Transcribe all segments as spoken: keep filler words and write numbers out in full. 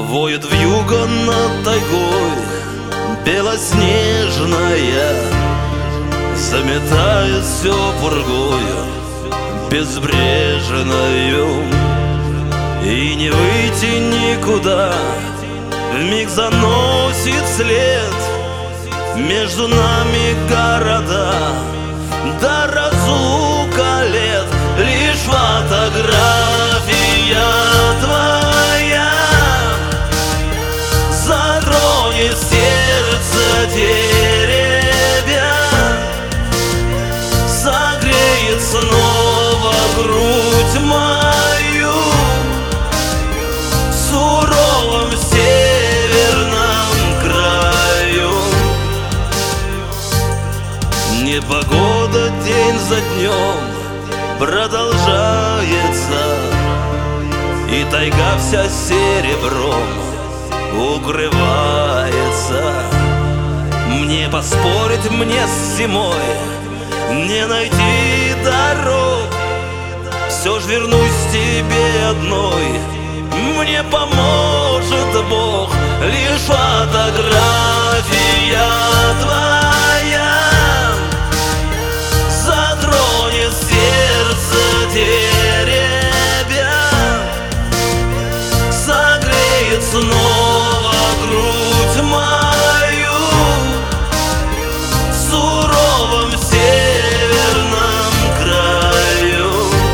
Воет вьюга над тайгой белоснежная, заметает все пургою безбрежною. И не выйти никуда, вмиг заносит след между нами города до разлука лет. Лишь фотография твоя затронет сердце деревья, согреет снова грудь мою в суровом северном краю. Непогода день за днем продолжается, и тайга вся серебром укрывается. Мне поспорить, мне с зимой не найти дорог, все ж вернусь к тебе одной, мне поможет Бог. Лишь фотография твоя затронет сердце деревья, согреет снова грудь мою в суровом северном краю.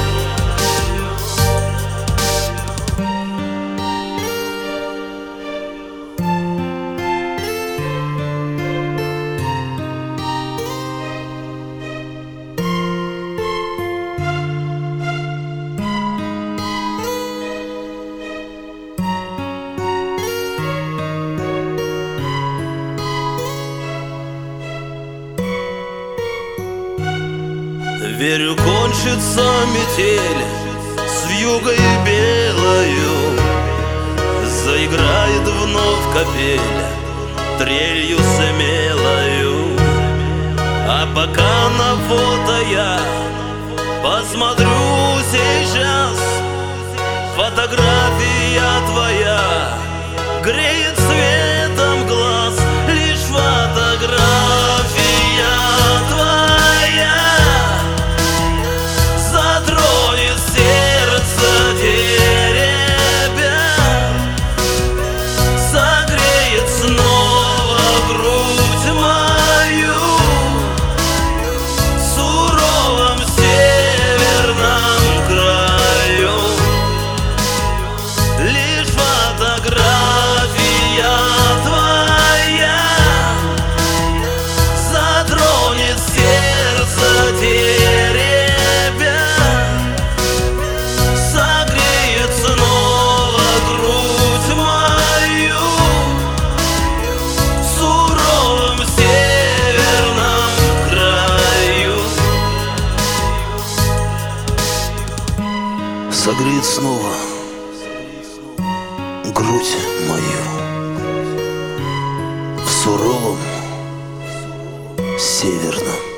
Верю, кончится метель с вьюгой белою, заиграет вновь капель трелью смелою. А пока на фото я посмотрю сейчас, фотография твоя греет светом глаз. Лишь фотография твоя затронет сердце деревья, согреет снова грудь мою в суровом северном краю. Лишь фотография твоя затронет сердце деревья, согреет снова грудь мою в суровом северном краю. Согреет снова грудь мою в суровом северном